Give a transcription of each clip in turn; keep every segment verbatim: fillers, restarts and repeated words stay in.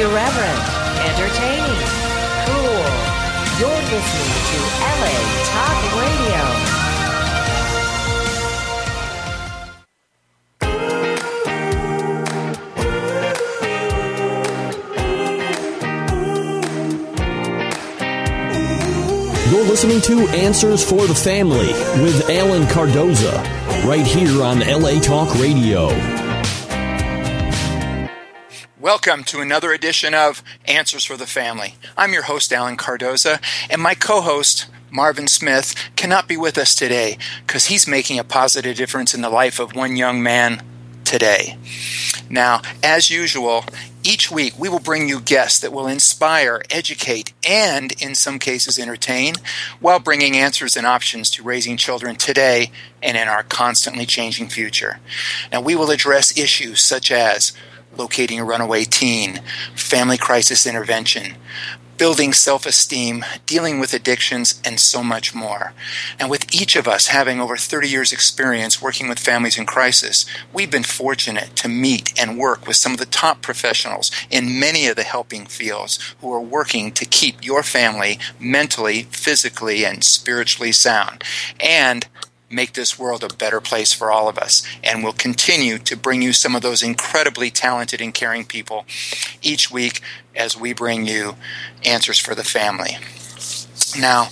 Irreverent, entertaining, cool. You're listening to L A Talk Radio. You're listening to Answers for the Family with Alan Cardoza, right here on L A Talk Radio. Welcome to another edition of Answers for the Family. I'm your host, Alan Cardoza, and my co-host, Marvin Smith, cannot be with us today because he's making a positive difference in the life of one young man today. Now, as usual, each week we will bring you guests that will inspire, educate, and in some cases entertain, while bringing answers and options to raising children today and in our constantly changing future. Now, we will address issues such as locating a runaway teen, family crisis intervention, building self-esteem, dealing with addictions, and so much more. And with each of us having over thirty years experience working with families in crisis, we've been fortunate to meet and work with some of the top professionals in many of the helping fields who are working to keep your family mentally, physically, and spiritually sound, and make this world a better place for all of us. And we'll continue to bring you some of those incredibly talented and caring people each week as we bring you Answers for the Family. Now,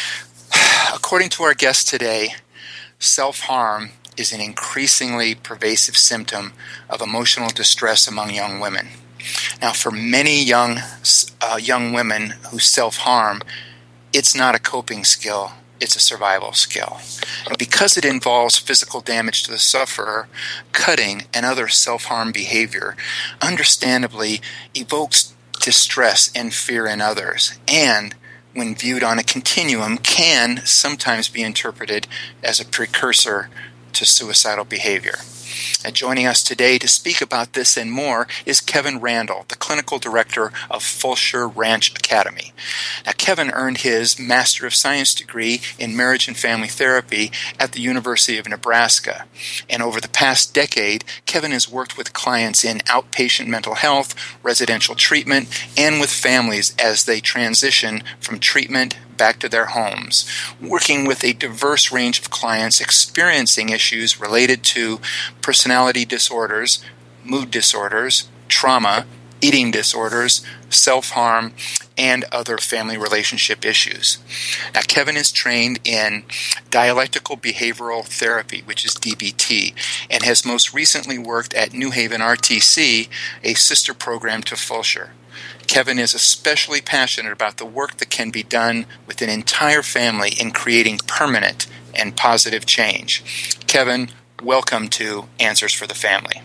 according to our guest today, self-harm is an increasingly pervasive symptom of emotional distress among young women. Now, for many young uh, young women who self-harm, it's not a coping skill. It's a survival skill. And because it involves physical damage to the sufferer, cutting and other self-harm behavior understandably evokes distress and fear in others, and when viewed on a continuum can sometimes be interpreted as a precursor to suicidal behavior. And joining us today to speak about this and more is Kevin Randall, the clinical director of Fulshear Ranch Academy. Now, Kevin earned his Master of Science degree in Marriage and Family Therapy at the University of Nebraska. And over the past decade, Kevin has worked with clients in outpatient mental health, residential treatment, and with families as they transition from treatment back to their homes, working with a diverse range of clients experiencing issues related to personality disorders, mood disorders, trauma, eating disorders, self-harm, and other family relationship issues. Now, Kevin is trained in dialectical behavioral therapy, which is D B T, and has most recently worked at New Haven R T C, a sister program to Fulshear. Kevin is especially passionate about the work that can be done with an entire family in creating permanent and positive change. Kevin, welcome to Answers for the Family.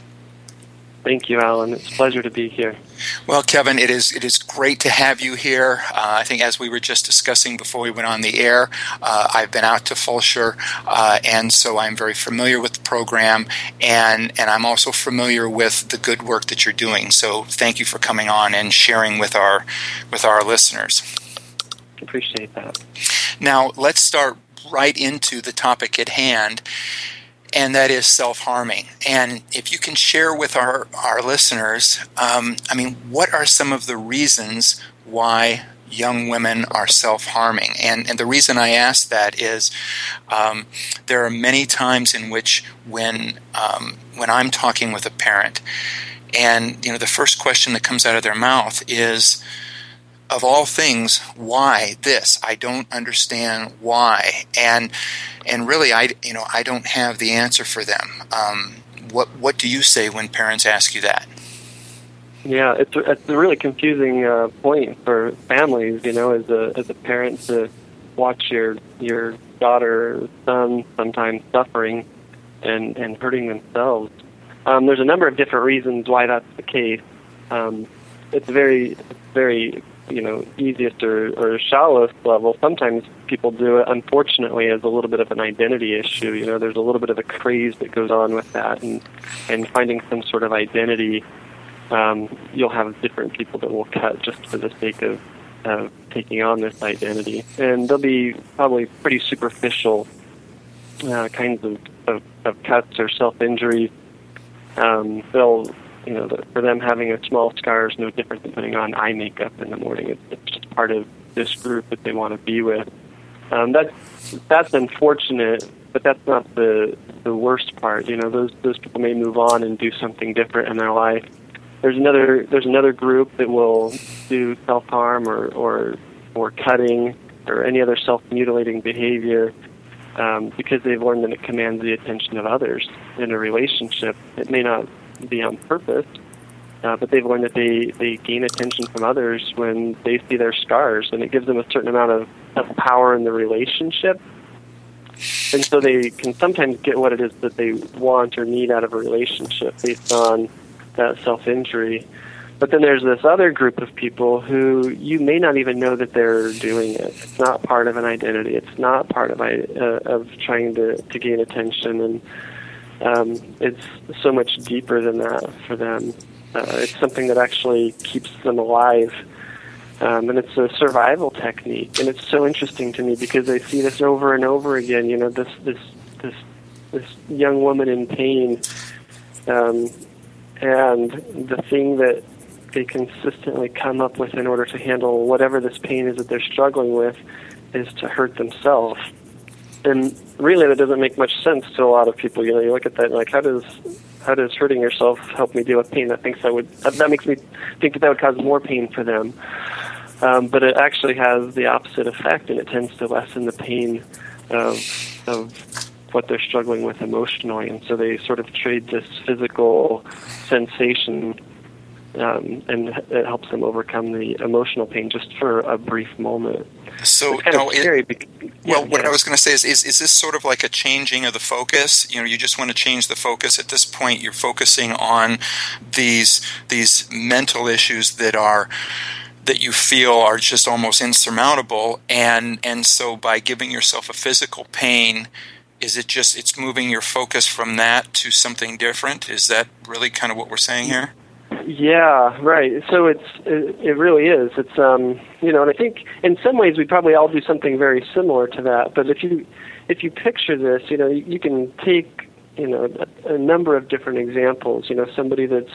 Thank you, Alan. It's a pleasure to be here. Well, Kevin, it is it is great to have you here. Uh, I think as we were just discussing before we went on the air, uh, I've been out to Fulshear, uh, and so I'm very familiar with the program, and, and I'm also familiar with the good work that you're doing. So thank you for coming on and sharing with our with our listeners. Appreciate that. Now, let's start right into the topic at hand, and that is self-harming. And if you can share with our, our listeners, um, I mean, what are some of the reasons why young women are self-harming? And, and the reason I ask that is um, there are many times in which when um, when I'm talking with a parent, and you know, the first question that comes out of their mouth is, of all things, why this? I don't understand why. And and really, I you know I don't have the answer for them. Um, what what do you say when parents ask you that? Yeah, it's a, it's a really confusing uh, point for families. You know, as a as a parent to watch your your daughter or son sometimes suffering and and hurting themselves. Um, there's a number of different reasons why that's the case. Um, it's very it's very you know, easiest or, or shallowest level. Sometimes people do it, unfortunately, as a little bit of an identity issue. You know, there's a little bit of a craze that goes on with that, and and finding some sort of identity. Um, you'll have different people that will cut just for the sake of, of taking on this identity, and they'll be probably pretty superficial uh, kinds of, of, of cuts or self-injuries. Um, they'll you know, the, for them having a small scar is no different than putting on eye makeup in the morning. It's, it's just part of this group that they want to be with. Um, that's that's unfortunate, but that's not the the worst part. You know, those those people may move on and do something different in their life. There's another there's another group that will do self-harm or or, or cutting or any other self-mutilating behavior um, because they've learned that it commands the attention of others in a relationship. It may not be on purpose, uh, but they've learned that they, they gain attention from others when they see their scars, and it gives them a certain amount of, of power in the relationship. And so they can sometimes get what it is that they want or need out of a relationship based on that self-injury. But then there's this other group of people who you may not even know that they're doing it. It's not part of an identity. It's not part of uh, of trying to, to gain attention, and um, it's so much deeper than that for them. Uh, it's something that actually keeps them alive, um, and it's a survival technique. And it's so interesting to me because I see this over and over again. You know, this this this this young woman in pain, um, and the thing that they consistently come up with in order to handle whatever this pain is that they're struggling with is to hurt themselves. And really that doesn't make much sense to a lot of people. You know, you look at that and like, how does how does hurting yourself help me deal with pain? That thinks that would that makes me think that that would cause more pain for them. Um, but it actually has the opposite effect, and it tends to lessen the pain of of what they're struggling with emotionally. And so they sort of trade this physical sensation Um, and it helps them overcome the emotional pain just for a brief moment. So, it's kind no, of scary. it, because, well, yeah, what yeah. I was going to say is, is, is this sort of like a changing of the focus? You know, you just want to change the focus. At this point, you're focusing on these these mental issues that are that you feel are just almost insurmountable, and and so by giving yourself a physical pain, is it just it's moving your focus from that to something different? Is that really kind of what we're saying here? Yeah, right. So it's it, it really is. It's um you know, and I think in some ways we probably all do something very similar to that. But if you if you picture this, you know, you, you can take you know a, a number of different examples. You know, somebody that's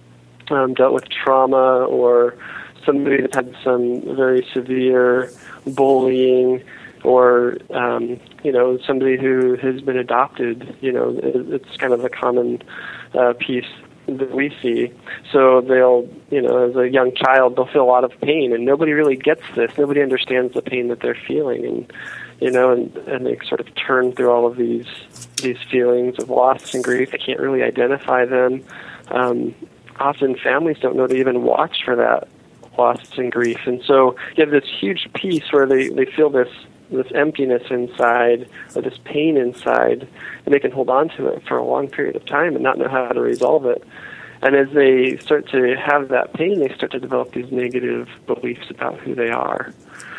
um, dealt with trauma, or somebody that's had some very severe bullying, or um, you know somebody who has been adopted. You know, it, it's kind of a common uh, piece that we see. So they'll, you know, as a young child, they'll feel a lot of pain, and nobody really gets this. Nobody understands the pain that they're feeling, and you know, and, and they sort of turn through all of these these feelings of loss and grief. They can't really identify them. Um, often, families don't know to even watch for that loss and grief, and so you have this huge piece where they they feel this. this emptiness inside, or this pain inside, and they can hold on to it for a long period of time and not know how to resolve it. And as they start to have that pain, they start to develop these negative beliefs about who they are.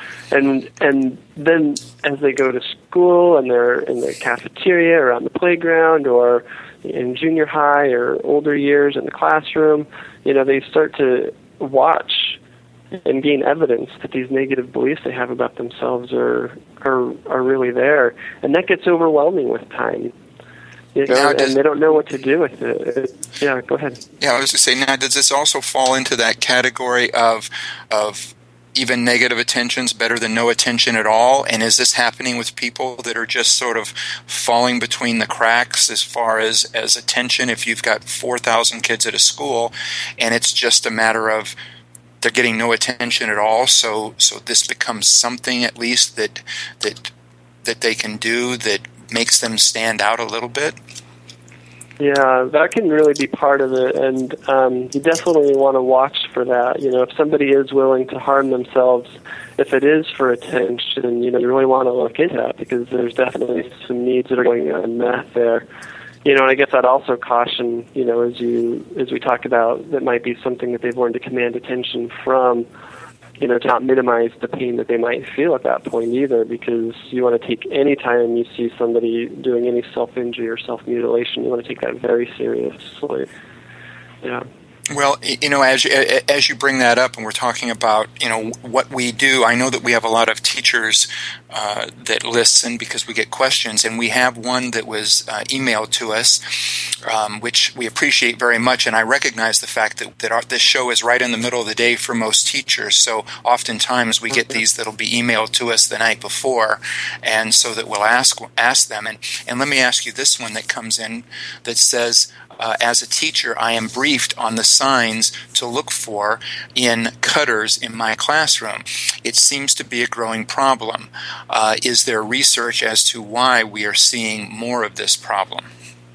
And and then as they go to school and they're in the cafeteria or on the playground or in junior high or older years in the classroom, you know, they start to watch and gain evidence that these negative beliefs they have about themselves are are are really there, and that gets overwhelming with time. You know, now, does, and they don't know what to do with it. it. Yeah, go ahead. Yeah, I was going to say, now, does this also fall into that category of of even negative attention's better than no attention at all? And is this happening with people that are just sort of falling between the cracks as far as, as attention? If you've got four thousand kids at a school, and it's just a matter of they're getting no attention at all, so so this becomes something at least that that that they can do that makes them stand out a little bit? Yeah, that can really be part of it, and um, you definitely want to watch for that. You know, if somebody is willing to harm themselves, if it is for attention, you know, you really want to look into that, because there's definitely some needs that are going unmet there. You know, and I guess I'd also caution, you know, as you as we talk about, that might be something that they've learned to command attention from, you know, to not minimize the pain that they might feel at that point either, because you want to take any time you see somebody doing any self-injury or self-mutilation, you want to take that very seriously. Yeah. Well, you know, as you, as you bring that up, and we're talking about, you know, what we do, I know that we have a lot of teachers uh, that listen because we get questions, and we have one that was uh, emailed to us, um, which we appreciate very much. And I recognize the fact that, that our, this show is right in the middle of the day for most teachers, so oftentimes we get these that'll be emailed to us the night before, and so that we'll ask ask them. And, and let me ask you this one that comes in that says, Uh, as a teacher, I am briefed on the signs to look for in cutters in my classroom. It seems to be a growing problem. Uh, is there research as to why we are seeing more of this problem?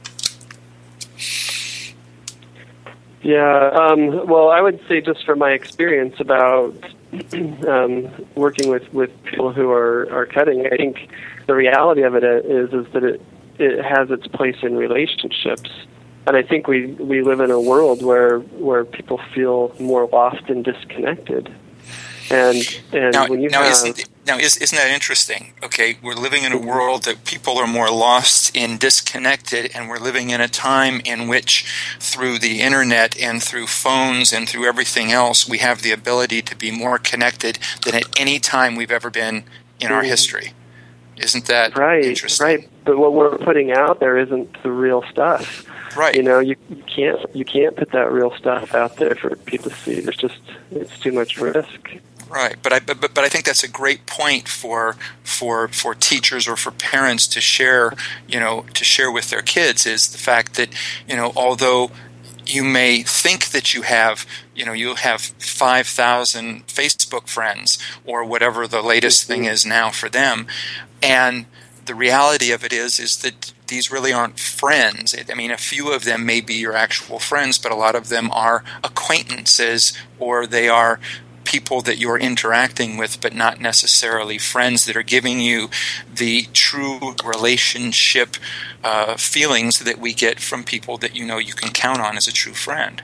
Yeah, um, well, I would say just from my experience about um, working with, with people who are, are cutting, I think the reality of it is is that it, it has its place in relationships. And I think we, we live in a world where where people feel more lost and disconnected. And and now, when you now have isn't, now is, isn't that interesting? Okay, we're living in a world that people are more lost and disconnected, and we're living in a time in which, through the internet and through phones and through everything else, we have the ability to be more connected than at any time we've ever been in our history. Isn't that right, interesting? Right, but what we're putting out there isn't the real stuff. Right. You know, you, you can't you can't put that real stuff out there for people to see. There's just it's too much risk. Right, but I but, but I think that's a great point for for for teachers or for parents to share. You know, to share with their kids is the fact that, you know, although you may think that you have, you know, you'll have five thousand Facebook friends or whatever the latest mm-hmm. thing is now for them, and the reality of it is is that these really aren't friends. I mean, a few of them may be your actual friends, but a lot of them are acquaintances, or they are people that you're interacting with, but not necessarily friends that are giving you the true relationship uh, feelings that we get from people that you know you can count on as a true friend.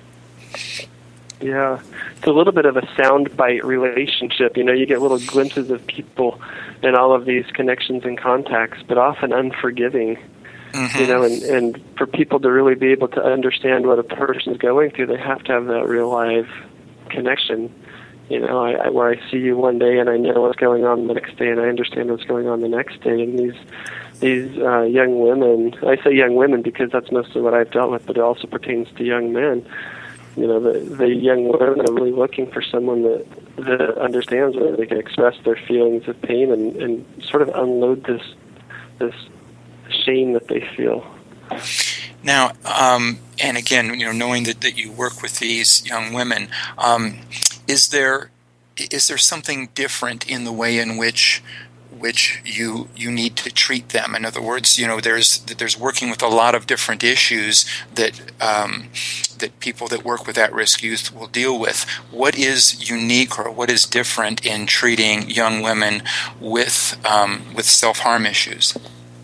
Yeah, it's a little bit of a soundbite relationship. You know, you get little glimpses of people and all of these connections and contacts, but often unforgiving. Mm-hmm. You know, and, and for people to really be able to understand what a person is going through, they have to have that real live connection. You know, I, I, where I see you one day and I know what's going on the next day, and I understand what's going on the next day. And these these uh, young women, I say young women because that's mostly what I've dealt with, but it also pertains to young men. You know, the the young women are really looking for someone that that understands where they can express their feelings of pain and, and sort of unload this this shame that they feel. Now, um, and again, you know, knowing that, that you work with these young women, um, is there is there something different in the way in which which you you need to treat them? In other words, you know, there's there's working with a lot of different issues that um, that people that work with at-risk youth will deal with. What is unique or what is different in treating young women with um, with self-harm issues?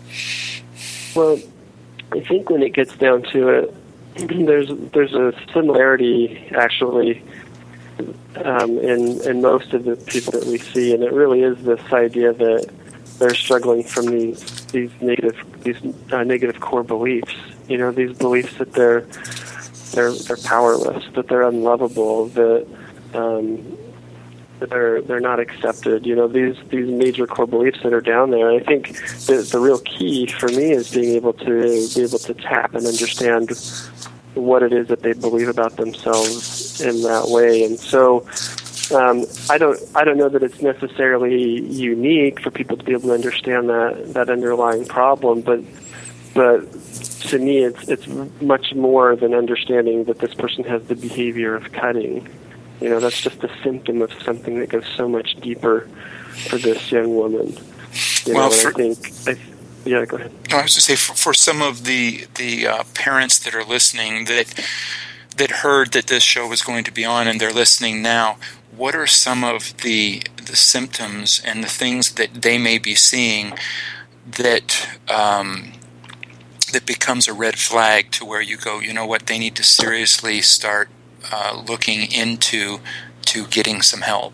Well, I think when it gets down to it, there's there's a similarity actually um, in in most of the people that we see, and it really is this idea that they're struggling from these these negative these uh, negative core beliefs. You know, these beliefs that they're they're they're powerless, that they're unlovable, that um, that they're they're not accepted. You know, these these major core beliefs that are down there. I think the the real key for me is being able to be able to tap and understand what it is that they believe about themselves in that way. And so um, I don't I don't know that it's necessarily unique for people to be able to understand that that underlying problem, but but to me it's it's much more than understanding that this person has the behavior of cutting. You know, that's just a symptom of something that goes so much deeper for this young woman. You well, know, for, I think, I, yeah, go ahead. I was going to say, for, for some of the the uh, parents that are listening that that heard that this show was going to be on and they're listening now, what are some of the the symptoms and the things that they may be seeing that um, that becomes a red flag to where you go, you know what, they need to seriously start Uh, looking into to getting some help?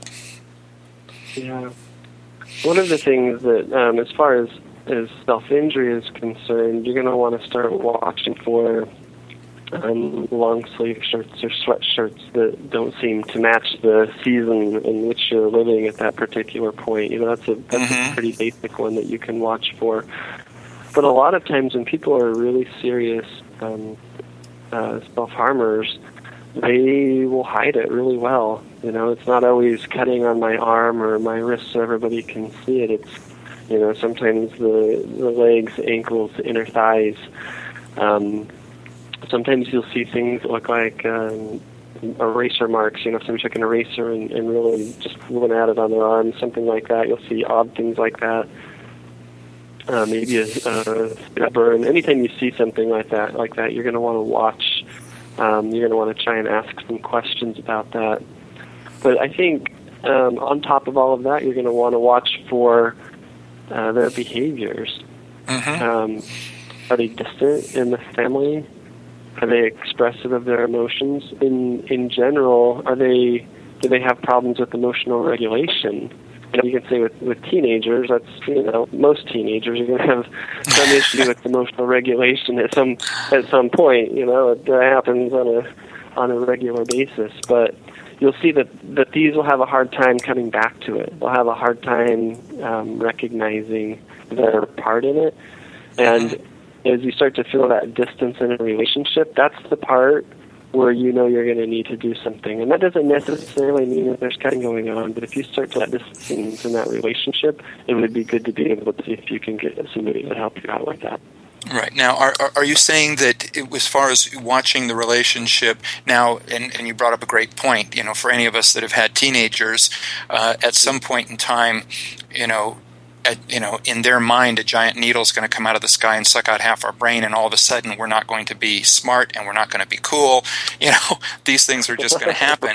Yeah. One of the things that, um, as far as, as self-injury is concerned, you're going to want to start watching for um, long sleeve shirts or sweatshirts that don't seem to match the season in which you're living at that particular point. You know, that's a that's mm-hmm. a pretty basic one that you can watch for. But a lot of times when people are really serious um, uh, self-harmers, they will hide it really well. You know, it's not always cutting on my arm or my wrist so everybody can see it. It's, you know, sometimes the, the legs, ankles, inner thighs. Um, sometimes you'll see things that look like um, eraser marks. You know, if somebody took an eraser and, and really just went at it on their arm, something like that. You'll see odd things like that. Uh, maybe a, a burn. Anytime you see something like that, like that, you're going to want to watch. Um, you're going to want to try and ask some questions about that. But I think um, on top of all of that, you're going to want to watch for uh, their behaviors. Mm-hmm. Um, are they distant in the family? Are they expressive of their emotions? In in general, are they do they have problems with emotional regulation? You know, you can say with, with teenagers, that's, you know, most teenagers are going to have some issue with emotional regulation at some at some point. You know, it happens on a on a regular basis. But you'll see that, that these will have a hard time coming back to it. They'll have a hard time um, recognizing their part in it. And as you start to feel that distance in a relationship, that's the part where you know you're going to need to do something. And that doesn't necessarily mean that there's cutting going on, but if you start to let distance in that relationship, it would be good to be able to see if you can get somebody to help you out with that. Right. Now, are are you saying that it, as far as watching the relationship now, and, and you brought up a great point, you know, for any of us that have had teenagers, uh, at some point in time, you know, At, you know, in their mind, a giant needle is going to come out of the sky and suck out half our brain, and all of a sudden we're not going to be smart and we're not going to be cool. You know, these things are just going to happen.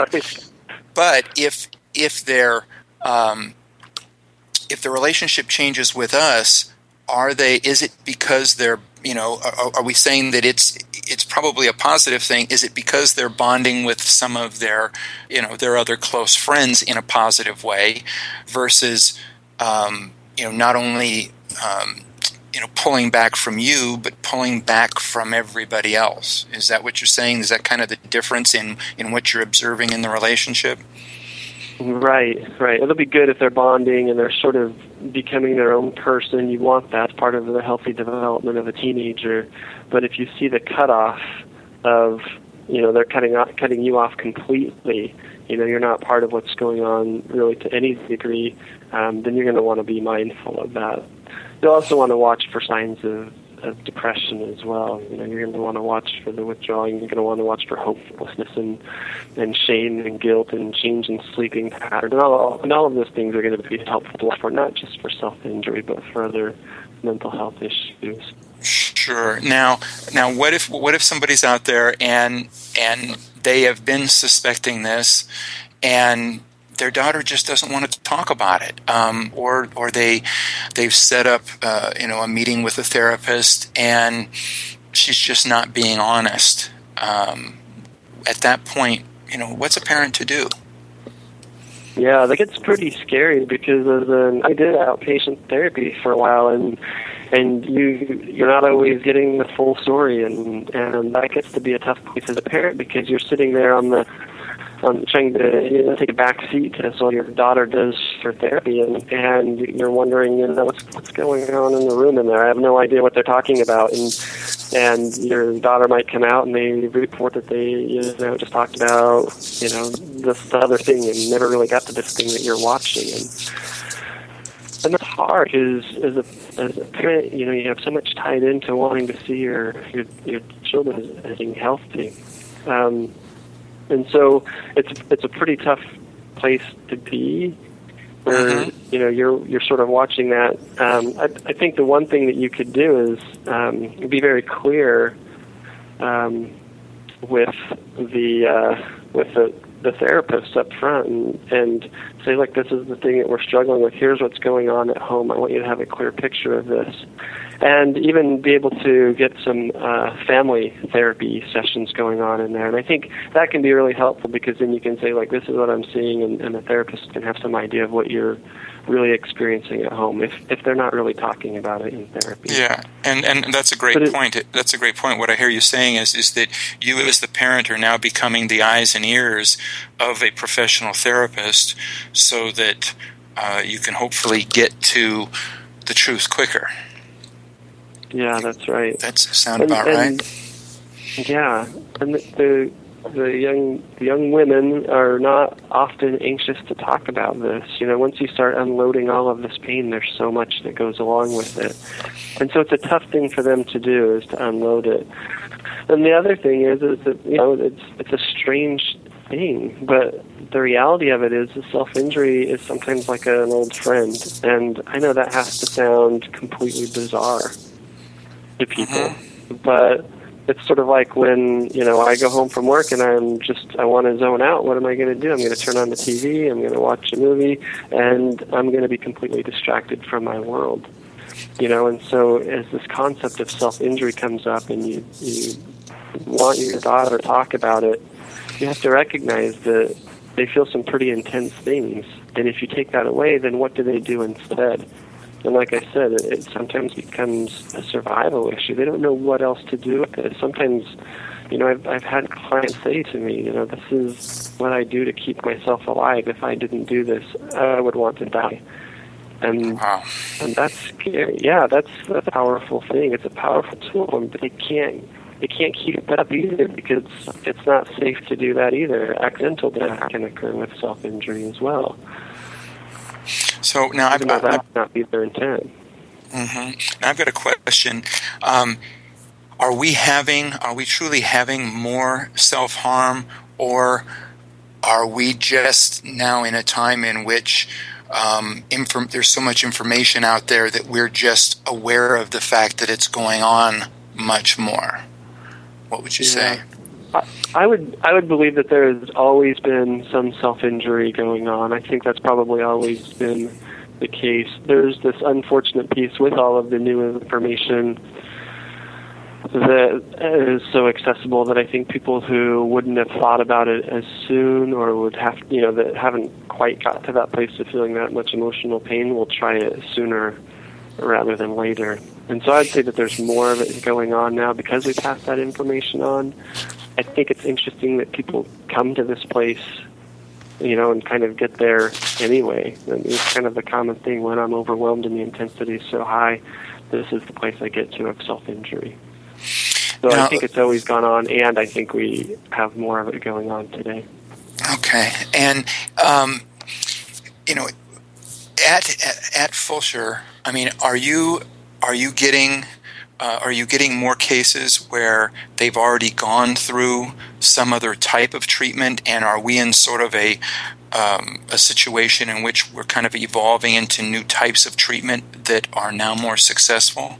But if if they're um, if the relationship changes with us, are they? Is it because they're? You know, are, are we saying that it's it's probably a positive thing? Is it because they're bonding with some of their, you know, their other close friends in a positive way, versus um, you know, not only, um, you know, pulling back from you, but pulling back from everybody else? Is that what you're saying? Is that kind of the difference in, in what you're observing in the relationship? Right, right. It'll be good if they're bonding and they're sort of becoming their own person. You want that, part of the healthy development of a teenager. But if you see the cutoff of, you know, they're cutting off, cutting you off completely, you know, you're not part of what's going on really to any degree, um, then you're going to want to be mindful of that. You'll also want to watch for signs of, of depression as well. You know, you're going to want to watch for the withdrawing. You're going to want to watch for hopelessness and, and shame and guilt and change in sleeping patterns. And all, and all of those things are going to be helpful for not just for self-injury, but for other mental health issues. Sure. Now, now, what if what if somebody's out there and and they have been suspecting this, and their daughter just doesn't want to talk about it, um, or or they they've set up uh, you know a meeting with a therapist, and she's just not being honest. Um, at that point, you know, what's a parent to do? Yeah, that gets pretty scary because as an, I did outpatient therapy for a while, and and you you're not always getting the full story, and and that gets to be a tough place as a parent because you're sitting there on the um, trying to you know, take a back seat to what your daughter does for therapy, and and you're wondering you know what's what's going on in the room in there. I have no idea what they're talking about, and and your daughter might come out and they report that they you know just talked about you know this other thing and never really got to this thing that you're watching, and and that's hard because as a as a parent, you know you have so much tied into wanting to see your your, your children as being healthy. Um, And so it's it's a pretty tough place to be, where mm-hmm. you know you're you're sort of watching that. Um, I, I think the one thing that you could do is um, be very clear um, with the uh, with the, the therapist up front, and, and say, look, this is the thing that we're struggling with. Here's what's going on at home. I want you to have a clear picture of this. And even be able to get some uh, family therapy sessions going on in there. And I think that can be really helpful because then you can say, like, this is what I'm seeing, and, and the therapist can have some idea of what you're really experiencing at home if, if they're not really talking about it in therapy. Yeah, and, and that's a great it, point. That's a great point. What I hear you saying is, is that you as the parent are now becoming the eyes and ears of a professional therapist so that uh, you can hopefully get to the truth quicker. Yeah, that's right. That's sound and, about and, right. Yeah, and the, the the young the young women are not often anxious to talk about this. You know, once you start unloading all of this pain, there's so much that goes along with it, and so it's a tough thing for them to do is to unload it. And the other thing is, is that you know it's it's a strange thing, but the reality of it is, the self-injury is sometimes like an old friend, and I know that has to sound completely bizarre to people, mm-hmm. but it's sort of like when, you know, I go home from work and I'm just, I want to zone out. What am I going to do? I'm going to turn on the T V, I'm going to watch a movie, and I'm going to be completely distracted from my world. You know, and so as this concept of self-injury comes up and you, you want your daughter to talk about it, you have to recognize that they feel some pretty intense things. And if you take that away, then what do they do instead? And like I said, it, it sometimes becomes a survival issue. They don't know what else to do with it. Sometimes, you know, I've, I've had clients say to me, you know, this is what I do to keep myself alive. If I didn't do this, I would want to die. And wow. and that's scary. Yeah, that's, that's a powerful thing. It's a powerful tool, but they can't they can't keep it up either because it's not safe to do that either. Accidental death can occur with self-injury as well. So now I've got that might not be their intent. Mm-hmm. Now I've got a question. Um, are we having? Are we truly having more self-harm, or are we just now in a time in which um, inform- there's so much information out there that we're just aware of the fact that it's going on much more? What would you yeah. say? I, I would I would believe that there has always been some self-injury going on. I think that's probably always been the case. There's this unfortunate piece with all of the new information that is so accessible that I think people who wouldn't have thought about it as soon or would have, you know, that haven't quite got to that place of feeling that much emotional pain will try it sooner rather than later. And so I'd say that there's more of it going on now because we passed that information on. I think it's interesting that people come to this place, you know, and kind of get there anyway. And it's kind of the common thing when I'm overwhelmed and the intensity is so high, this is the place I get to of self-injury. So now, I think it's always gone on, and I think we have more of it going on today. Okay. And, um, you know, at, at, at Fulshear, I mean, are you are you getting... Uh, are you getting more cases where they've already gone through some other type of treatment, and are we in sort of a um, a situation in which we're kind of evolving into new types of treatment that are now more successful?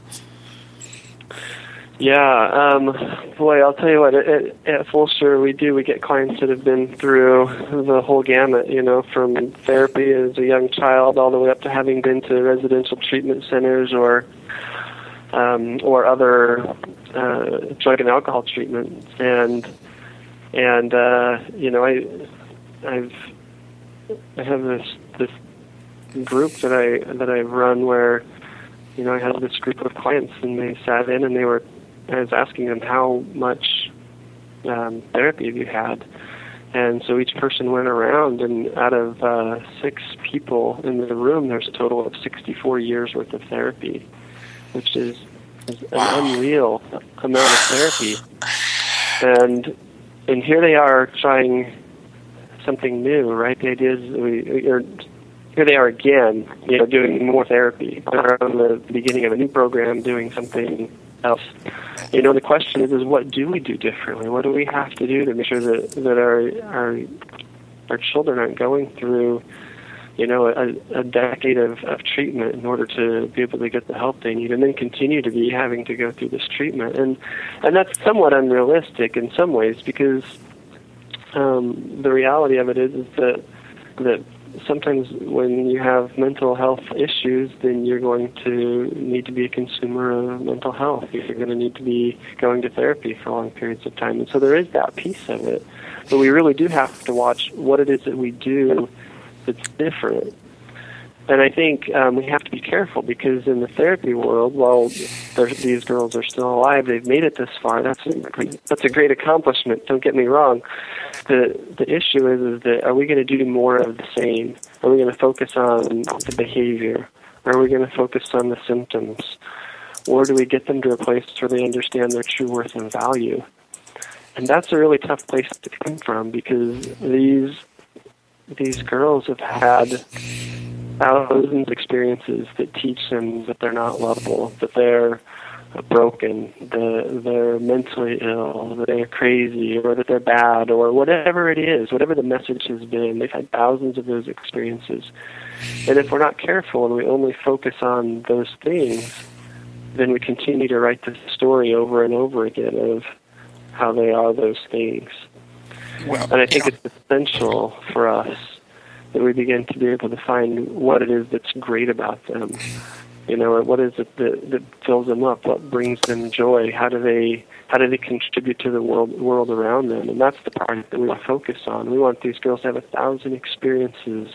Yeah, um, boy, I'll tell you what, at, at Fulshear we do, we get clients that have been through the whole gamut, you know, from therapy as a young child all the way up to having been to residential treatment centers or Um, or other uh, drug and alcohol treatments, and and uh, you know I I've I have this this group that I that I run where you know I had this group of clients and they sat in and they were I was asking them how much um, therapy have you had, and so each person went around and out of uh, six people in the room there's a total of sixty-four years worth of therapy, which is, is an wow. unreal amount of therapy. And and here they are trying something new, right? The idea is we are here they are again, you know, doing more therapy. They're on the beginning of a new program, doing something else. You know, the question is, is what do we do differently? What do we have to do to make sure that that our our our children aren't going through, you know, a, a decade of, of treatment in order to be able to get the help they need, and then continue to be having to go through this treatment. And and that's somewhat unrealistic in some ways, because um, the reality of it is, is that that sometimes when you have mental health issues, then you're going to need to be a consumer of mental health. You're going to need to be going to therapy for long periods of time. And so there is that piece of it. But we really do have to watch what it is that we do that's different. And I think um, we have to be careful because in the therapy world, while these girls are still alive, they've made it this far. That's a great, that's a great accomplishment. Don't get me wrong. The the issue is is that are we going to do more of the same? Are we going to focus on the behavior? Are we going to focus on the symptoms? Or do we get them to a place where they understand their true worth and value? And that's a really tough place to come from because these these girls have had thousands of experiences that teach them that they're not lovable, that they're broken, that they're mentally ill, that they're crazy, or that they're bad, or whatever it is, whatever the message has been. They've had thousands of those experiences. And if we're not careful and we only focus on those things, then we continue to write the story over and over again of how they are those things. Well, and I think yeah. it's essential for us that we begin to be able to find what it is that's great about them. You know, what is it that, that fills them up? What brings them joy? How do they how do they contribute to the world world around them? And that's the part that we want to focus on. We want these girls to have a thousand experiences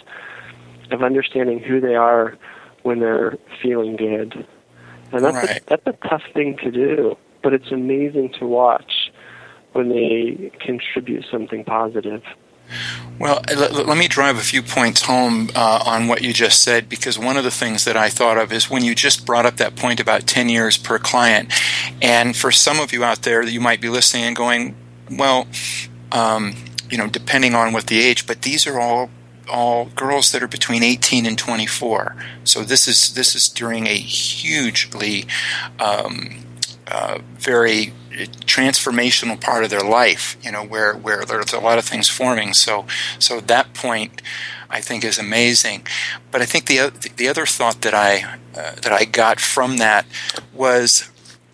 of understanding who they are when they're feeling good. And that's right. a, that's a tough thing to do, but it's amazing to watch when they contribute something positive. Well, let, let me drive a few points home uh, on what you just said, because one of the things that I thought of is when you just brought up that point about ten years per client. And for some of you out there, you might be listening and going, well, um, you know, depending on what the age, but these are all all girls that are between eighteen and twenty-four. So this is this is during a hugely um, uh, very transformational part of their life, you know, where, where there's a lot of things forming. So, so that point, I think, is amazing. But I think the the other thought that I uh, that I got from that was,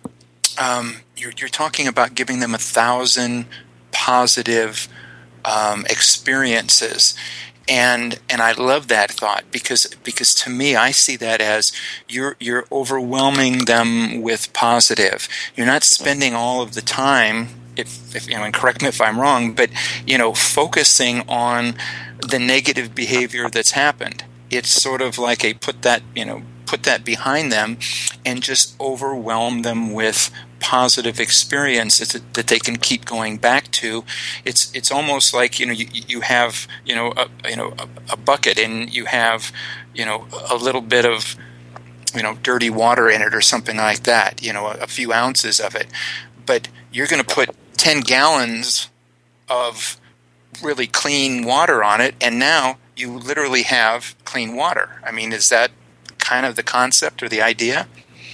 um, you're you're talking about giving them a thousand positive um, experiences. And and I love that thought because because to me I see that as you're you're overwhelming them with positive. You're not spending all of the time, if, if you know, and correct me if I'm wrong, but you know, focusing on the negative behavior that's happened. It's sort of like a put that you know put that behind them, and just overwhelm them with positive experiences that, that they can keep going back to. It's it's almost like you know you, you have you know a, you know a, a bucket and you have you know a little bit of you know dirty water in it or something like that. You know a, a few ounces of it, but you're going to put ten gallons of really clean water on it, and now you literally have clean water. I mean, is that kind of the concept or the idea?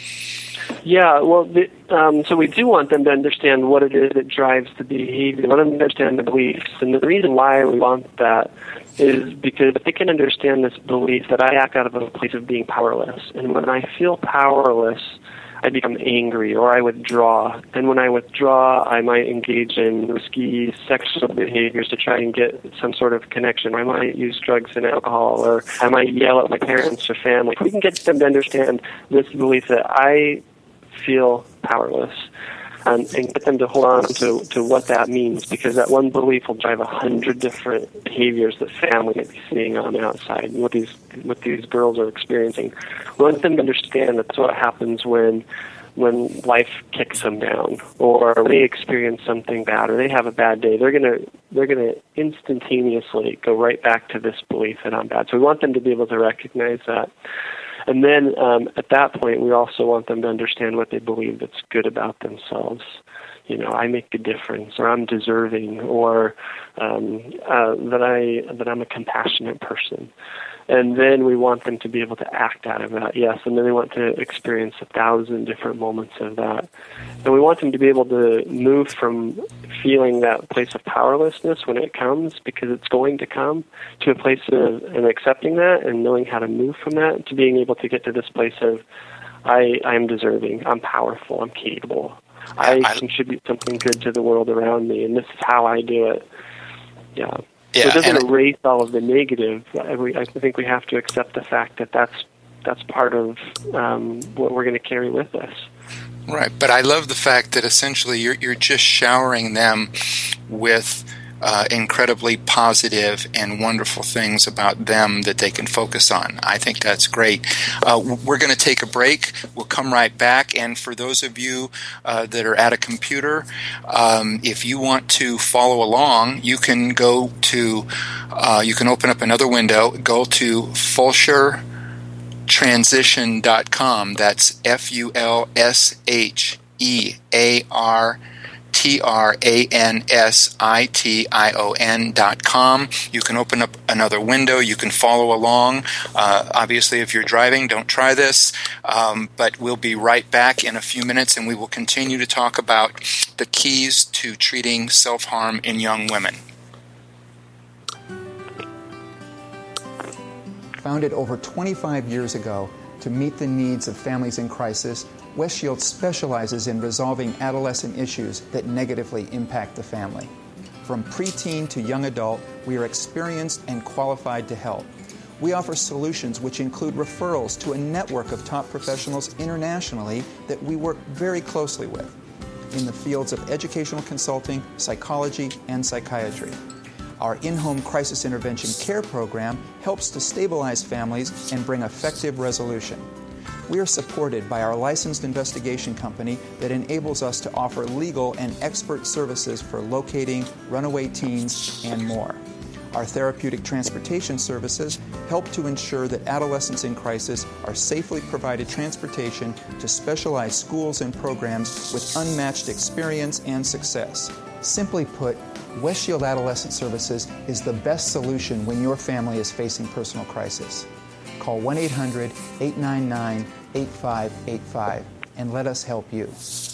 Yeah, well, the, um, so we do want them to understand what it is that drives the behavior. We want them to understand the beliefs. And the reason why we want that is because they can understand this belief that I act out of a place of being powerless. And when I feel powerless, I become angry or I withdraw. And when I withdraw, I might engage in risky sexual behaviors to try and get some sort of connection. I might use drugs and alcohol, or I might yell at my parents or family. We can get them to understand this belief that I feel powerless, and, and get them to hold on to, to what that means, because that one belief will drive a hundred different behaviors that family may be seeing on the outside, and what these what these girls are experiencing. We want them to understand that's what happens when when life kicks them down, or they experience something bad, or they have a bad day. They're gonna they're gonna instantaneously go right back to this belief that I'm bad. So we want them to be able to recognize that. And then um, at that point, we also want them to understand what they believe that's good about themselves. You know, I make a difference, or I'm deserving, or um, uh, that I that I'm a compassionate person. And then we want them to be able to act out of that, yes. And then we want to experience a thousand different moments of that. And we want them to be able to move from feeling that place of powerlessness when it comes, because it's going to come, to a place of and accepting that and knowing how to move from that, to being able to get to this place of, I I am deserving, I'm powerful, I'm capable. I, I contribute something good to the world around me, and this is how I do it. Yeah. Yeah, so it doesn't and erase all of the negative. I, we, I think we have to accept the fact that that's, that's part of um, what we're going to carry with us. Right, but I love the fact that essentially you're you're just showering them with uh, incredibly positive and wonderful things about them that they can focus on. I think that's great. Uh, we're going to take a break. We'll come right back. And for those of you uh, that are at a computer, um, if you want to follow along, you can go to, uh, you can open up another window, go to Fulsher Transition dot com. That's F U L S H E A R T R A N S I T I O N dot com. You can open up another window. You can follow along. Uh, obviously, if you're driving, don't try this. Um, but we'll be right back in a few minutes, and we will continue to talk about the keys to treating self-harm in young women. Founded over twenty-five years ago to meet the needs of families in crisis, West Shield specializes in resolving adolescent issues that negatively impact the family. From preteen to young adult, we are experienced and qualified to help. We offer solutions which include referrals to a network of top professionals internationally that we work very closely with in the fields of educational consulting, psychology, and psychiatry. Our in-home crisis intervention care program helps to stabilize families and bring effective resolution. We are supported by our licensed investigation company that enables us to offer legal and expert services for locating runaway teens and more. Our therapeutic transportation services help to ensure that adolescents in crisis are safely provided transportation to specialized schools and programs with unmatched experience and success. Simply put, West Shield Adolescent Services is the best solution when your family is facing personal crisis. Call one eight hundred eight nine nine eight five eight five and let us help you.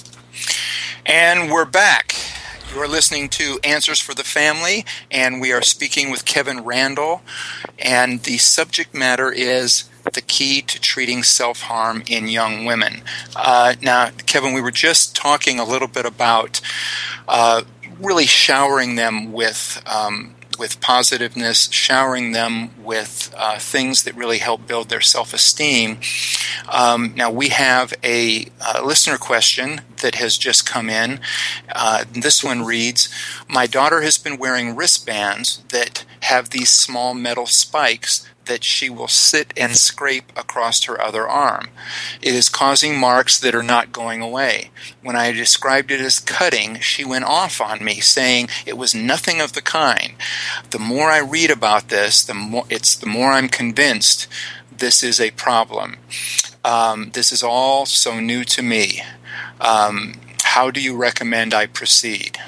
And we're back. You're listening to Answers for the Family, and we are speaking with Kevin Randle, and the subject matter is the key to treating self-harm in young women. Uh, now, Kevin, we were just talking a little bit about uh, really showering them with um, with positiveness, showering them with uh, things that really help build their self-esteem. Um, now, we have a, a listener question that has just come in. Uh, this one reads, "My daughter has been wearing wristbands that have these small metal spikes that she will sit and scrape across her other arm. It is causing marks that are not going away. When I described it as cutting, she went off on me, saying it was nothing of the kind. The more I read about this, the more it's the more I'm convinced this is a problem. Um, this is all so new to me. Um, how do you recommend I proceed?"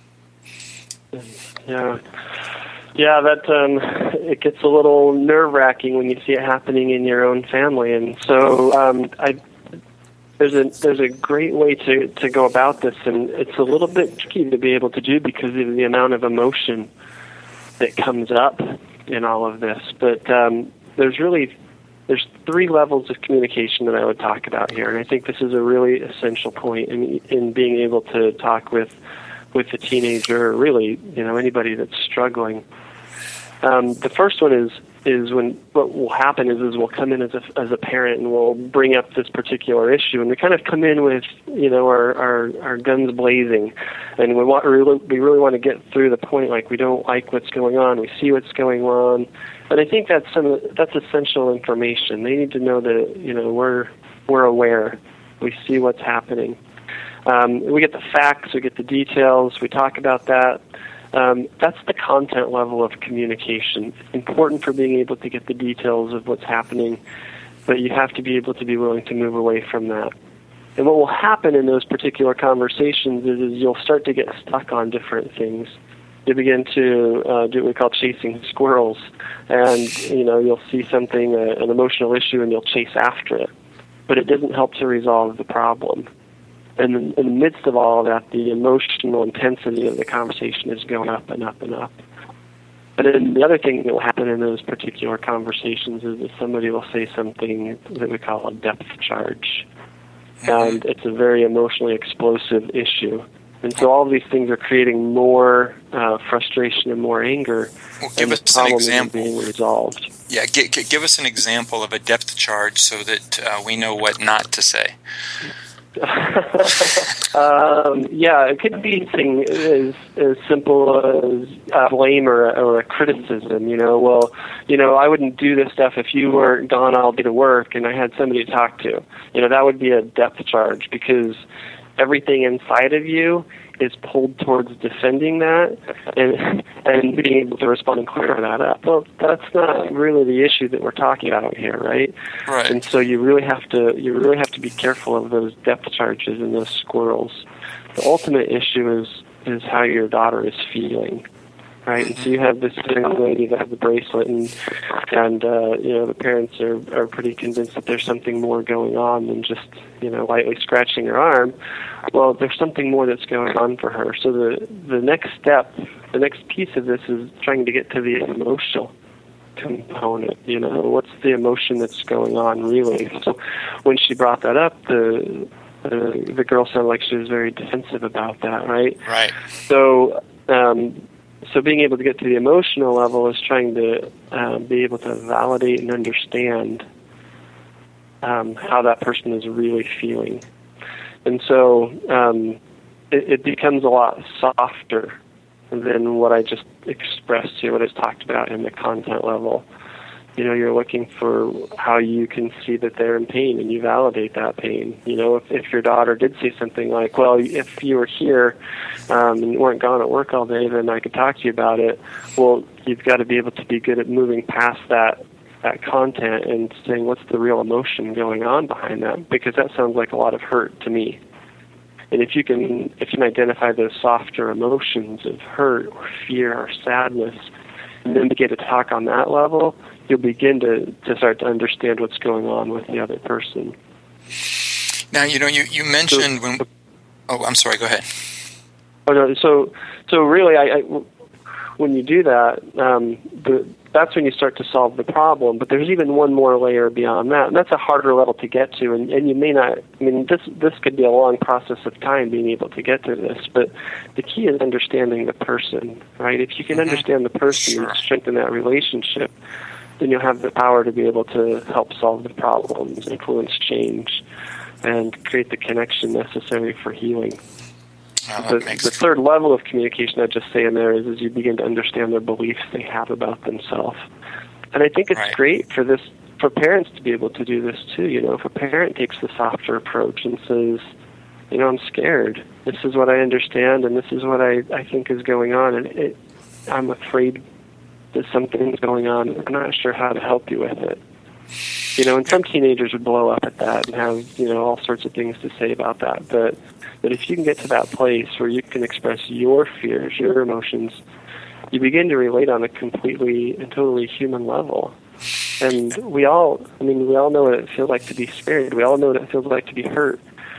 Yeah. Yeah, that um, it gets a little nerve-wracking when you see it happening in your own family, and so um, I there's a there's a great way to, to go about this, and it's a little bit tricky to be able to do because of the amount of emotion that comes up in all of this. But um, there's really there's three levels of communication that I would talk about here, and I think this is a really essential point in in being able to talk with with a teenager, or really, you know, anybody that's struggling. Um, the first one is is when what will happen is is we'll come in as a as a parent and we'll bring up this particular issue, and we kind of come in with, you know, our our, our guns blazing, and we want we really, we really want to get through the point, like we don't like what's going on, we see what's going on, and I think that's some that's essential information. They need to know that, you know, we're we're aware, we see what's happening. Um, we get the facts, we get the details, we talk about that. Um, that's the content level of communication. It's important for being able to get the details of what's happening, but you have to be able to be willing to move away from that. And what will happen in those particular conversations is, is you'll start to get stuck on different things. You begin to uh, do what we call chasing squirrels, and you know you'll see something, uh, an emotional issue, and you'll chase after it, but it doesn't help to resolve the problem. And in, in the midst of all of that, the emotional intensity of the conversation is going up and up and up. But then the other thing that will happen in those particular conversations is that somebody will say something that we call a depth charge. And it's a very emotionally explosive issue. And so all of these things are creating more uh, frustration and more anger. Well, give and us the problem an example. isn't being resolved. Yeah, g- g- give us an example of a depth charge so that uh, we know what not to say. um, yeah, it could be something as as simple as a blame or a, or a criticism. You know, well, you know, I wouldn't do this stuff if you weren't gone all day to work and I had somebody to talk to. You know, that would be a depth charge because everything inside of you is pulled towards defending that and and being able to respond and clear that up. Well, that's not really the issue that we're talking about here, right? Right. And so you really have to you really have to be careful of those depth charges and those squirrels. The ultimate issue is is how your daughter is feeling, right? And so you have this young lady that has the bracelet, and and uh, you know the parents are are pretty convinced that there's something more going on than just you know lightly scratching her arm. Well, there's something more that's going on for her. So the the next step, the next piece of this is trying to get to the emotional component. You know, what's the emotion that's going on really? So when she brought that up, the the, the girl sounded like she was very defensive about that, right? Right. So. Um, So being able to get to the emotional level is trying to um, be able to validate and understand um, how that person is really feeling. And so um, it, it becomes a lot softer than what I just expressed here, what I talked about in the content level. You know, you're looking for how you can see that they're in pain, and you validate that pain. You know, if, if your daughter did say something like, well, if you were here um, and weren't gone at work all day, then I could talk to you about it. Well, you've got to be able to be good at moving past that that content and saying, what's the real emotion going on behind that? Because that sounds like a lot of hurt to me. And if you can, if you can identify those softer emotions of hurt or fear or sadness, and then begin to talk on that level, you'll begin to, to start to understand what's going on with the other person. Now, you know, you, you mentioned so, when... Oh, I'm sorry, go ahead. Oh, no, so, so really, I, I, when you do that, um, the, that's when you start to solve the problem. But there's even one more layer beyond that, and that's a harder level to get to. And, and you may not, I mean, this this could be a long process of time being able to get to this. But the key is understanding the person, right? If you can mm-hmm. understand the person sure. and strengthen that relationship, then you'll have the power to be able to help solve the problems, influence change, and create the connection necessary for healing. Well, the, the third level of communication I'd just say in there is as you begin to understand the beliefs they have about themselves. And I think it's right. great for this for parents to be able to do this too. You know, if a parent takes the softer approach and says, you know, I'm scared. This is what I understand, and this is what I, I think is going on, and it, I'm afraid that something's going on. I'm not sure how to help you with it. You know, and some teenagers would blow up at that and have, you know, all sorts of things to say about that. But but if you can get to that place where you can express your fears, your emotions, you begin to relate on a completely and totally human level. And we all, I mean, we all know what it feels like to be scared. We all know what it feels like to be hurt.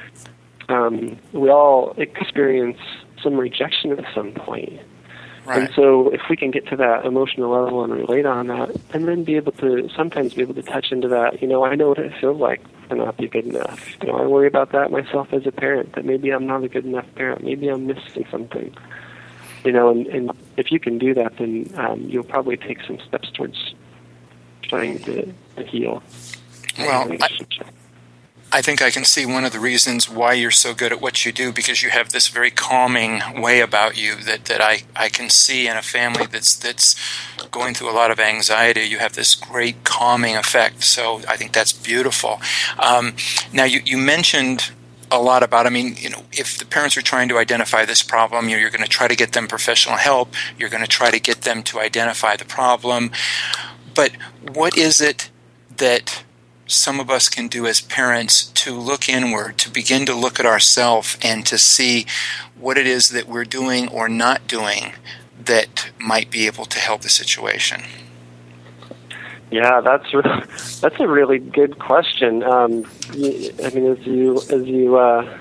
Um, we all experience some rejection at some point. Right. And so if we can get to that emotional level and relate on that, and then be able to sometimes be able to touch into that, you know, I know what it feels like to not be good enough. You know, I worry about that myself as a parent, that maybe I'm not a good enough parent. Maybe I'm missing something. You know, and, and if you can do that, then um, you'll probably take some steps towards trying to, to heal. Well, I, I think I can see one of the reasons why you're so good at what you do, because you have this very calming way about you that, that I, I can see in a family that's that's going through a lot of anxiety. You have this great calming effect. So I think that's beautiful. Um, now, you, you mentioned a lot about, I mean, you know, if the parents are trying to identify this problem, you're, you're going to try to get them professional help. You're going to try to get them to identify the problem. But what is it that some of us can do as parents to look inward, to begin to look at ourselves and to see what it is that we're doing or not doing that might be able to help the situation? Yeah, that's re- that's a really good question. Um, you, I mean, as you as you uh,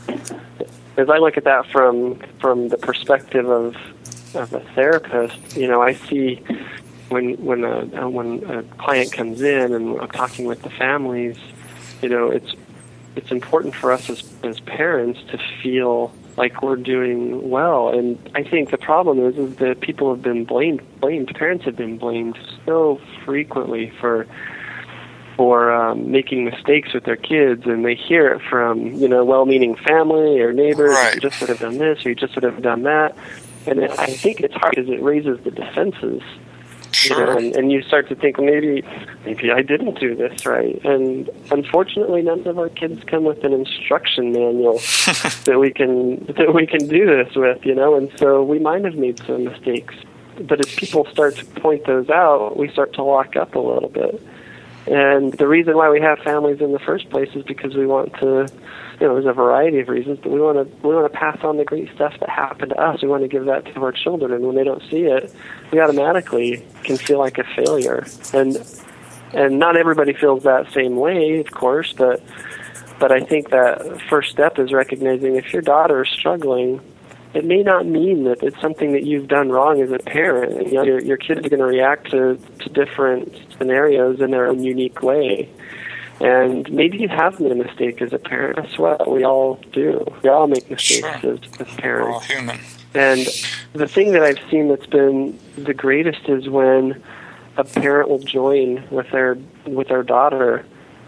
as I look at that from from the perspective of of a therapist, you know, I see. When when a when a client comes in and I'm talking with the families, you know, it's it's important for us as as parents to feel like we're doing well. And I think the problem is is that people have been blamed. Blamed parents have been blamed so frequently for for um, making mistakes with their kids, and they hear it from, you know, well-meaning family or neighbors. Right. You just would have done this, or you just would have done that. And it, I think it's hard because it raises the defenses. Sure. You know, and, and you start to think, well, maybe, maybe I didn't do this right. And unfortunately, none of our kids come with an instruction manual that we can that we can do this with. You know, and so we might have made some mistakes. But as people start to point those out, we start to lock up a little bit. And the reason why we have families in the first place is because we want to, you know, there's a variety of reasons, but we want to we want to pass on the great stuff that happened to us. We want to give that to our children, and when they don't see it, we automatically can feel like a failure. And and not everybody feels that same way, of course, but but I think that first step is recognizing if your daughter is struggling, it may not mean that it's something that you've done wrong as a parent. You know, your, your kids are going to react to, to different scenarios in their own unique way. And maybe you have made a mistake as a parent. That's what we all do. We all make mistakes Sure. as, as parents. We're all human. And the thing that I've seen that's been the greatest is when a parent will join with their with their daughter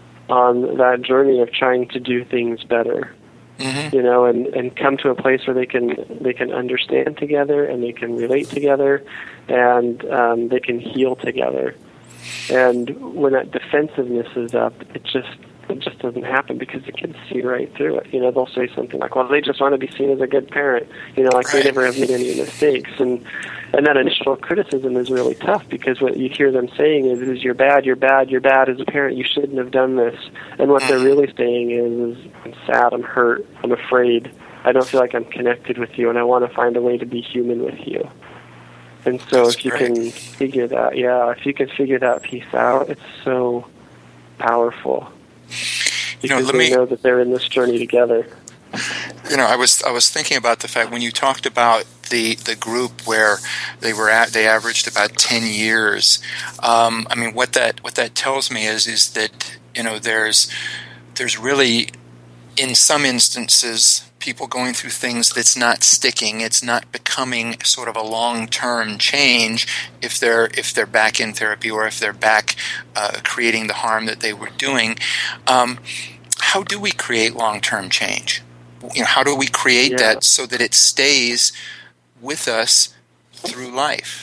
on that journey of trying to do things better. Mm-hmm. You know, and, and come to a place where they can they can understand together, and they can relate together, and um, they can heal together. And when that defensiveness is up, it just it just doesn't happen because the kids see right through it. You know, they'll say something like, "Well, they just want to be seen as a good parent." You know, like right. they never have made any mistakes, and and that initial criticism is really tough because what you hear them saying is, "Is you're bad, you're bad, you're bad as a parent. You shouldn't have done this." And what they're really saying is, is "I'm sad, I'm hurt, I'm afraid. I don't feel like I'm connected with you, and I want to find a way to be human with you." And so That's if you great. can figure that, yeah, if you can figure that piece out, it's so powerful. You know, Because let they me. know that they're in this journey together. You know, I was I was thinking about the fact when you talked about the the group where they were at, they averaged about ten years. Um, I mean, what that what that tells me is is that you know there's there's really in some instances people going through things that's not sticking. It's not becoming sort of a long-term change if they're if they're back in therapy or if they're back uh, creating the harm that they were doing. Um, how do we create long-term change? You know, how do we create Yeah. that so that it stays with us through life?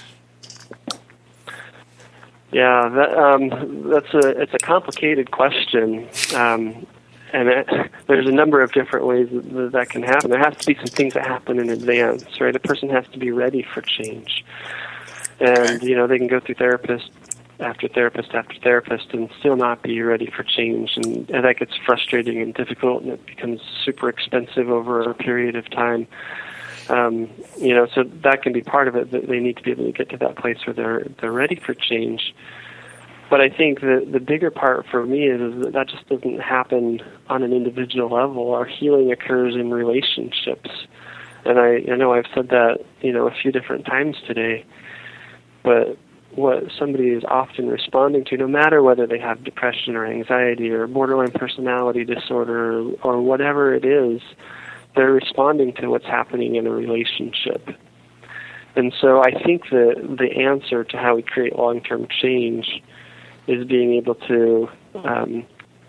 Yeah, that, um, that's a it's a complicated question, um, and it, there's a number of different ways that, that can happen. There has to be some things that happen in advance, right? A person has to be ready for change, and you know they can go through therapist after therapist after therapist and still not be ready for change, and, and that gets frustrating and difficult, and it becomes super expensive over a period of time. Um, you know, so that can be part of it, that they need to be able to get to that place where they're they're ready for change. But I think the the bigger part for me is, is that that just doesn't happen on an individual level. Our healing occurs in relationships, and I, I know I've said that you know a few different times today. But what somebody is often responding to, no matter whether they have depression or anxiety or borderline personality disorder or, or whatever it is, they're responding to what's happening in a relationship. And so I think that the answer to how we create long-term change is being able to um,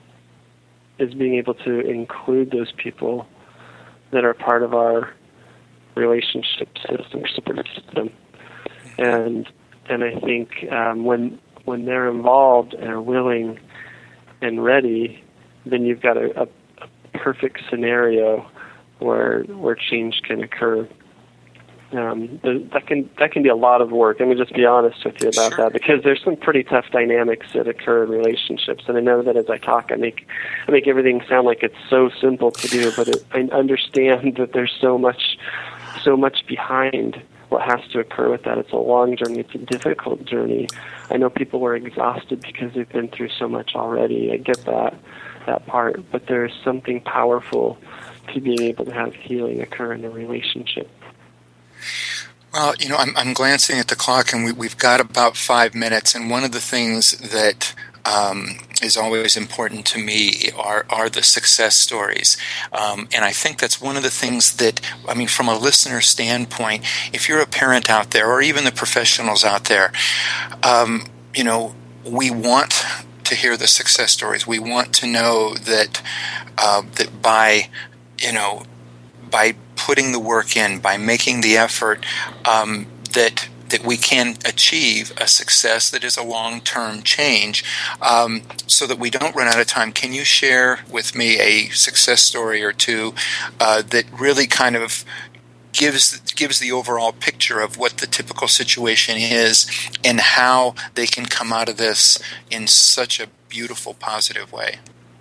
is being able to include those people that are part of our relationship system, support system. And and I think um, when when they're involved and are willing and ready, then you've got a, a, a perfect scenario where where change can occur. Um, that can that can be a lot of work. Let me just be honest with you about Sure. that, because there's some pretty tough dynamics that occur in relationships, and I know that as I talk, I make I make everything sound like it's so simple to do, but it, I understand that there's so much so much behind what has to occur with that. It's a long journey. It's a difficult journey. I know people are exhausted because they've been through so much already. I get that that part, but there is something powerful to being able to have healing occur in a relationship. Well, you know, I'm, I'm glancing at the clock, and we, we've got about five minutes. And one of the things that um, is always important to me are are the success stories. Um, and I think that's one of the things that, I mean, from a listener standpoint, if you're a parent out there, or even the professionals out there, um, you know, we want to hear the success stories. We want to know that uh, that by, you know, by putting the work in, by making the effort, um, that that we can achieve a success that is a long-term change. Um, so that we don't run out of time, can you share with me a success story or two uh, that really kind of gives gives the overall picture of what the typical situation is and how they can come out of this in such a beautiful, positive way?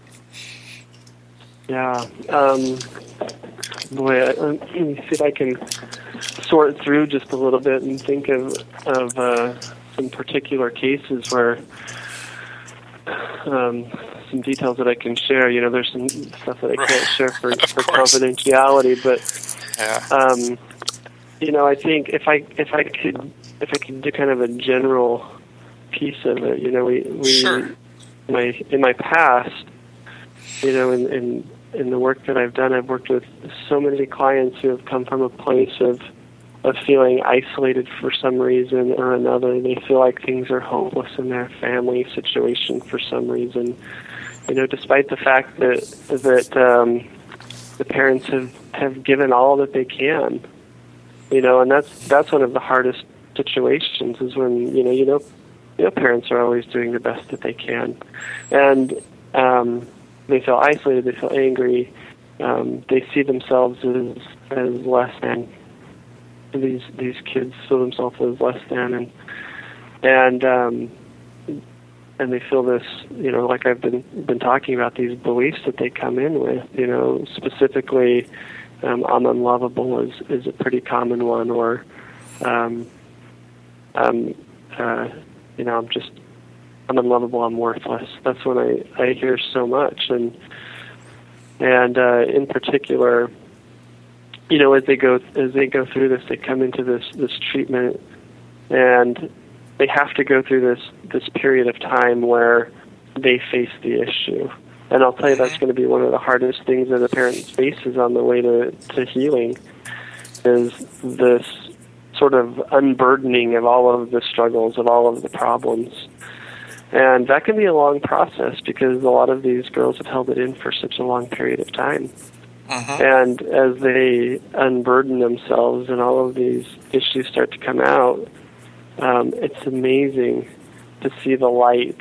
Yeah. Um, boy, I, let me see if I can sort through just a little bit and think of of uh, some particular cases where um, some details that I can share. You know, there's some stuff that I can't share for, for confidentiality, but yeah. um, you know, I think if I if I could if I could do kind of a general piece of it, you know, we we sure. my in my past, you know, in, in in the work that I've done, I've worked with so many clients who have come from a place of of feeling isolated for some reason or another. They feel like things are hopeless in their family situation for some reason. You know, despite the fact that that um, the parents have, have given all that they can. You know, and that's that's one of the hardest situations is when, you know, you know, you know parents are always doing the best that they can. And um they feel isolated, they feel angry, um, they see themselves as as less than. These these kids feel themselves as less than, and and um, and they feel this, you know, like I've been been talking about, these beliefs that they come in with, you know, specifically, um, I'm unlovable is is a pretty common one, or um, um, uh, you know, I'm just I'm unlovable, I'm worthless. That's when I, I hear so much. And and uh, in particular, you know, as they go as they go through this, they come into this, this treatment, and they have to go through this, this period of time where they face the issue. And I'll tell you, that's going to be one of the hardest things that a parent faces on the way to, to healing, is this sort of unburdening of all of the struggles, of all of the problems. And that can be a long process because a lot of these girls have held it in for such a long period of time. Uh-huh. And as they unburden themselves and all of these issues start to come out, um, it's amazing to see the light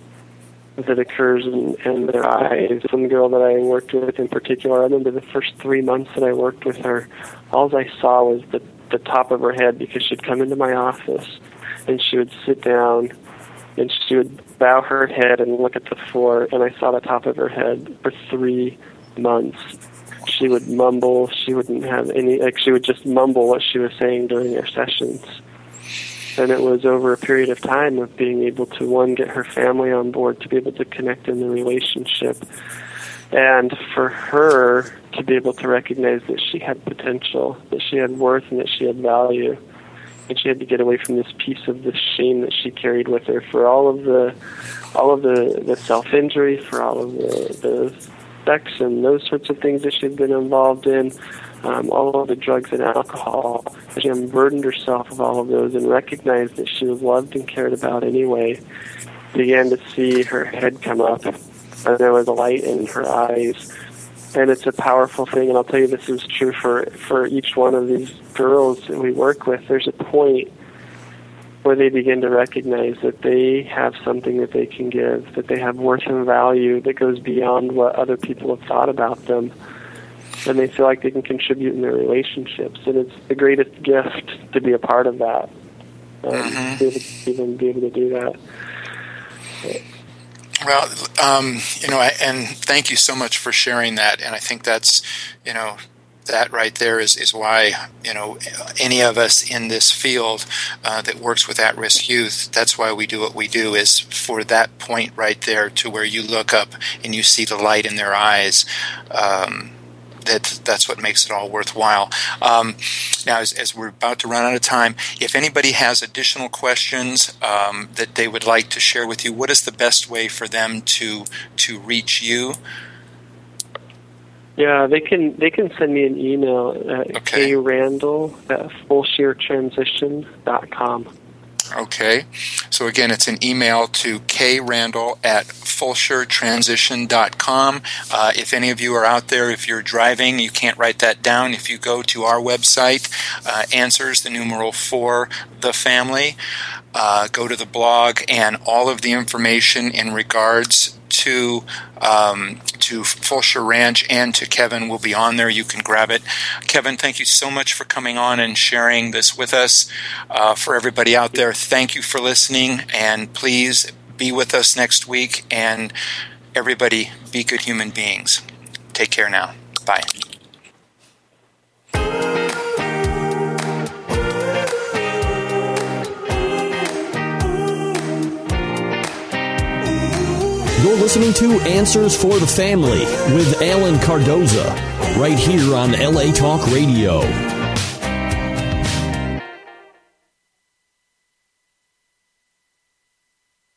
that occurs in, in their eyes. One girl that I worked with in particular, I remember the first three months that I worked with her, all I saw was the, the top of her head, because she'd come into my office and she would sit down and she would bow her head and look at the floor, and I saw the top of her head for three months. She would mumble. She wouldn't have any, like, she would just mumble what she was saying during her sessions. And it was over a period of time of being able to, one, get her family on board, to be able to connect in the relationship, and for her to be able to recognize that she had potential, that she had worth, and that she had value. And she had to get away from this piece of the shame that she carried with her for all of the, all of the, the self-injury, for all of the, the sex and those sorts of things that she had been involved in, um, all of the drugs and alcohol. She unburdened herself of all of those and recognized that she was loved and cared about anyway. Began to see her head come up, and there was a light in her eyes. And it's a powerful thing, and I'll tell you, this is true for, for each one of these girls that we work with. There's a point where they begin to recognize that they have something that they can give, that they have worth and value that goes beyond what other people have thought about them, and they feel like they can contribute in their relationships. And it's the greatest gift to be a part of that, um, mm-hmm. to be able to even be able to do that. Well, um, you know, I, and thank you so much for sharing that. And I think that's, you know, that right there is, is why, you know, any of us in this field uh, that works with at-risk youth, that's why we do what we do, is for that point right there to where you look up and you see the light in their eyes. Um, that that's what makes it all worthwhile. Um, now, as, as we're about to run out of time, if anybody has additional questions um, that they would like to share with you, what is the best way for them to to reach you? Yeah, they can they can send me an email at okay. krandall at full shear transition dot com. Okay. So again, it's an email to krandall at fulsheretransition dot com. Uh, if any of you are out there, if you're driving, you can't write that down. If you go to our website, uh, Answers, the numeral for the family, uh, go to the blog, and all of the information in regards to um, to Fulsher Ranch and to Kevin will be on there. You can grab it. Kevin, thank you so much for coming on and sharing this with us. Uh, for everybody out there, thank you for listening, and please be with us next week. And everybody, be good human beings. Take care now. Bye. You're listening to Answers for the Family with Alan Cardoza, right here on L A Talk Radio.